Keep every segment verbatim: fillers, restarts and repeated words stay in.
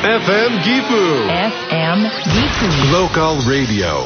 エフエム Gifu エフエム Gifu Local Radio。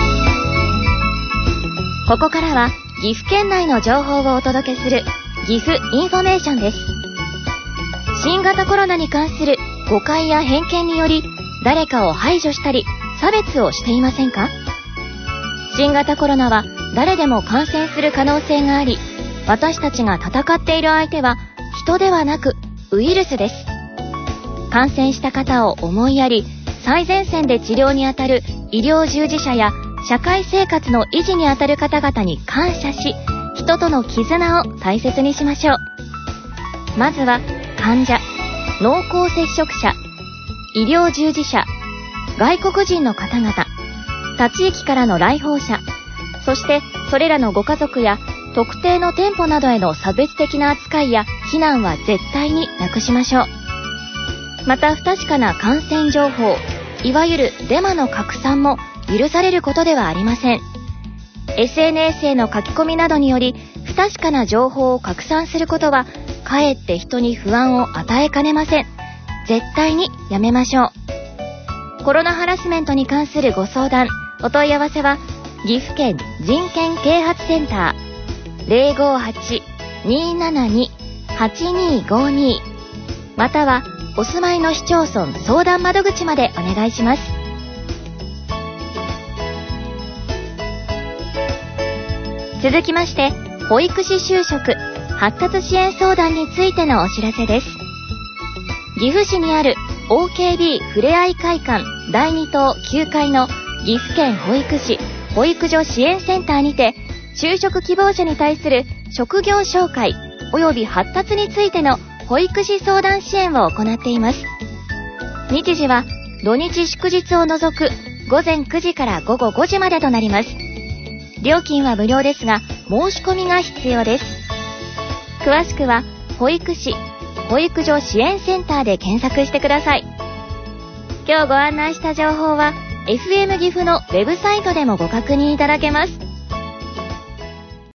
ここからは岐阜県内の情報をお届けする岐阜インフォメーションです。新型コロナに関する誤解や偏見により誰かを排除したり差別をしていませんか？新型コロナは誰でも感染する可能性があり、私たちが戦っている相手は人ではなくウイルスです。感染した方を思いやり、最前線で治療にあたる医療従事者や社会生活の維持にあたる方々に感謝し、人との絆を大切にしましょう。まずは患者、濃厚接触者、医療従事者、外国人の方々、他地域からの来訪者、そしてそれらのご家族や特定の店舗などへの差別的な扱いや非難は絶対になくしましょう。また不確かな感染情報、いわゆるデマの拡散も許されることではありません。 エスエヌエス への書き込みなどにより不確かな情報を拡散することはかえって人に不安を与えかねません。絶対にやめましょう。コロナハラスメントに関するご相談、お問い合わせは岐阜県人権啓発センター ゼロごはち にーななに はちにーごにまたはお住まいの市町村相談窓口までお願いします。続きまして保育士就職発達支援相談についてのお知らせです。岐阜市にある オーケービー ふれあい会館だいに棟きゅうかいの岐阜県保育士保育所支援センターにて就職希望者に対する職業紹介及び発達についての保育士相談支援を行っています。日時は土日祝日を除くごぜんくじからごごごじまでとなります。料金は無料ですが申し込みが必要です。詳しくは保育士保育所支援センターで検索してください。今日ご案内した情報は エフエム 岐阜のウェブサイトでもご確認いただけます。